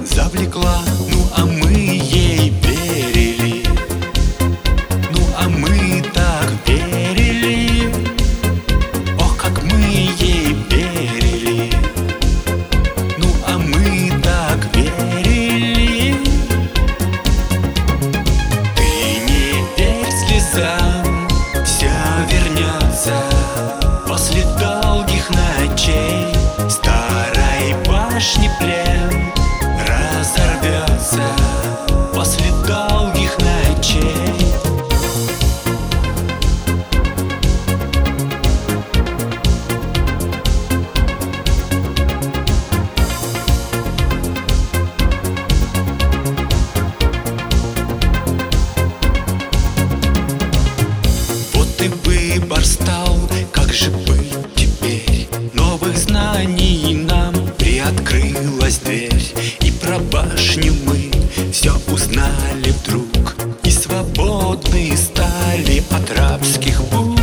завлекла. Ну а мы ей верили, ну а мы так верили. Ох, как мы ей верили, ну а мы так верили. Ты не верь слезам, все вернется после долгих ночей. Старой башни плен разорвется после долгих ночей. Вот и выбор стал, как же быть теперь? Новых знаний нам приоткрылась дверь, и про башню мы все узнали вдруг, и свободны стали от рабских пут.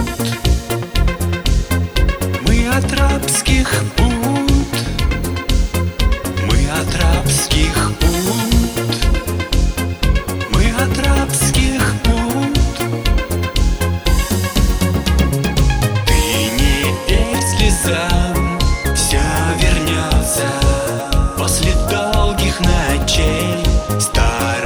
Мы от рабских пут, мы от рабских пут, мы от рабских пут. Ты не верь слезам, все вернется после долгих ночей. Старая